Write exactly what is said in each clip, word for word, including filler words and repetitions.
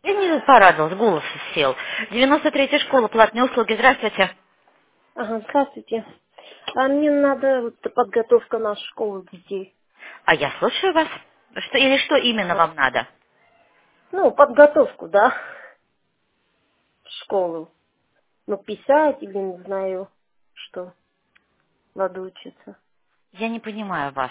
Я не порадовалась, голос сел. девяносто третья школа, платные услуги. Здравствуйте. Ага, здравствуйте. А мне надо вот подготовка на школу детей. А я слушаю вас. Что, или что именно Ага. вам надо? Ну, подготовку, да, в школу. Ну, писать или не знаю, что надо учиться. Я не понимаю вас.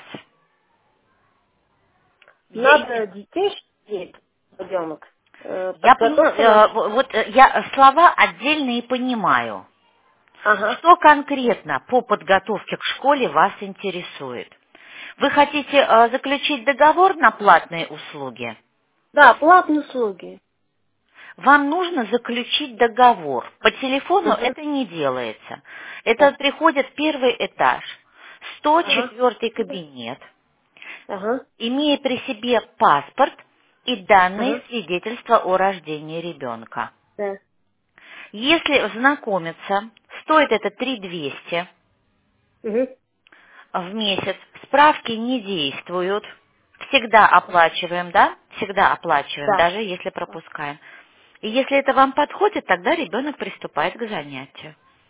Я, Надо детей, детей, ребенок, э, я понимаю, подготовка на... э, в- вот э, я слова отдельные понимаю. Ага. Что конкретно по подготовке к школе вас интересует? Вы хотите э, заключить договор на платные услуги? Да, платные услуги. Вам нужно заключить договор. По телефону Угу. это не делается. Это Да. приходит первый этаж, сто Ага. четвёртый кабинет, Ага. имея при себе паспорт и данные Ага. свидетельства о рождении ребенка. Да. Если знакомиться, стоит это три тысячи двести Угу. в месяц, справки не действуют, всегда оплачиваем, да? Всегда оплачиваем, Да. даже если пропускаем. И если это вам подходит, тогда ребенок приступает к занятию.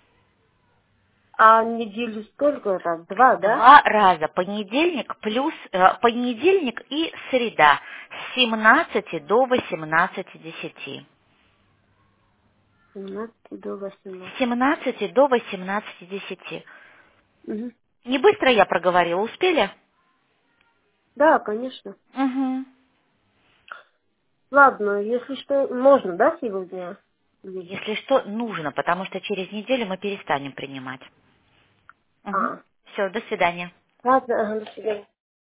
А неделю сколько там? Два, да? Два раза понедельник плюс э, понедельник и среда с семнадцати до восемнадцати десяти. семнадцать до С восемнадцати. семнадцати до восемнадцати десяти. Угу. Не быстро я проговорила, успели? Да, конечно. Угу. Ладно, если что, можно, да, сегодня? Или- Если что, нужно, потому что через неделю мы перестанем принимать. Угу. А, Все, до свидания. ладно, ага, до свидания.